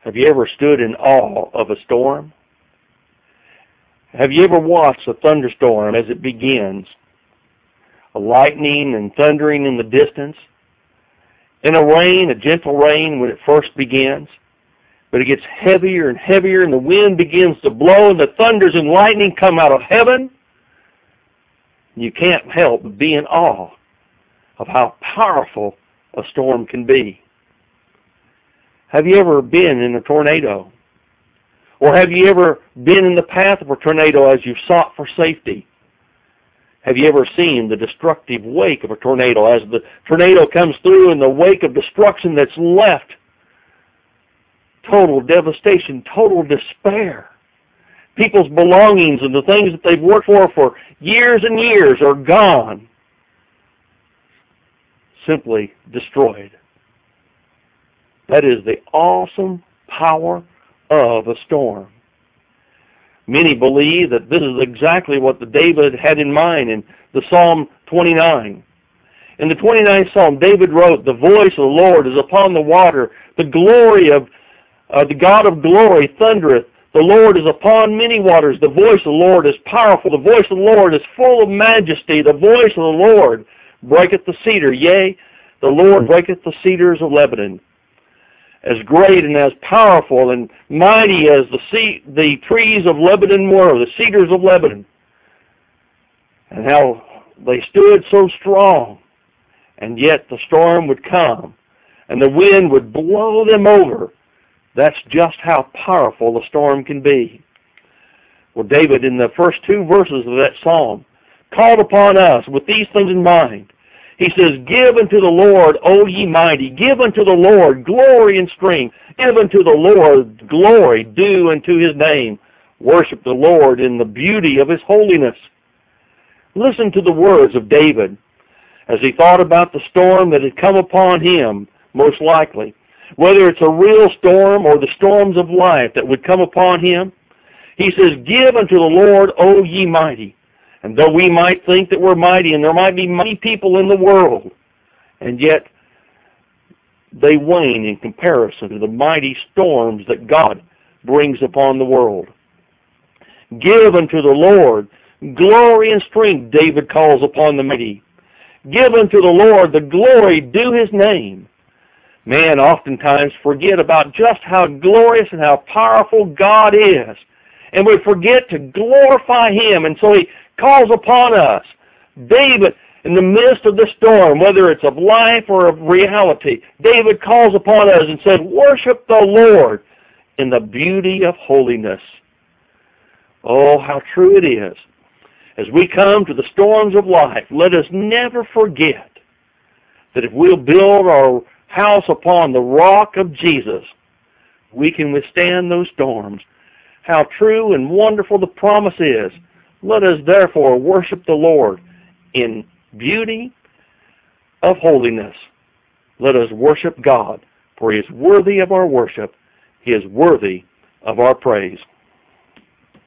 Have you ever stood in awe of a storm? Have you ever watched a thunderstorm as it begins? A lightning and thundering in the distance? And a gentle rain when it first begins? But it gets heavier and heavier, and the wind begins to blow, and the thunders and lightning come out of heaven. You can't help but be in awe of how powerful a storm can be. Have you ever been in a tornado? Or have you ever been in the path of a tornado as you've sought for safety? Have you ever seen the destructive wake of a tornado as the tornado comes through in the wake of destruction that's left? Total devastation, total despair. People's belongings and the things that they've worked for years and years are gone. Simply destroyed. That is the awesome power of a storm. Many believe that this is exactly what David had in mind in the Psalm 29. In the 29th Psalm, David wrote, "The voice of the Lord is upon the water. The glory of the God of glory thundereth. The Lord is upon many waters. The voice of the Lord is powerful. The voice of the Lord is full of majesty. The voice of the Lord breaketh the cedar. Yea, the Lord breaketh the cedars of Lebanon." As great and as powerful and mighty as the trees of Lebanon were, the cedars of Lebanon, and how they stood so strong, and yet the storm would come, and the wind would blow them over. That's just how powerful a storm can be. Well, David, in the first two verses of that psalm, called upon us with these things in mind. He says, "Give unto the Lord, O ye mighty, give unto the Lord glory and strength. Give unto the Lord glory due unto his name. Worship the Lord in the beauty of his holiness." Listen to the words of David as he thought about the storm that had come upon him, most likely. Whether it's a real storm or the storms of life that would come upon him, he says, "Give unto the Lord, O ye mighty." And though we might think that we're mighty, and there might be mighty people in the world, and yet they wane in comparison to the mighty storms that God brings upon the world. Give unto the Lord glory and strength, David calls upon the mighty. Give unto the Lord the glory due his name. Man oftentimes forget about just how glorious and how powerful God is. And we forget to glorify him, and so he calls upon us. David, in the midst of the storm, whether it's of life or of reality, David calls upon us and says, "Worship the Lord in the beauty of holiness." Oh, how true it is. As we come to the storms of life, let us never forget that if we'll build our house upon the rock of Jesus, we can withstand those storms. How true and wonderful the promise is. Let us therefore worship the Lord in beauty of holiness. Let us worship God, for he is worthy of our worship. He is worthy of our praise.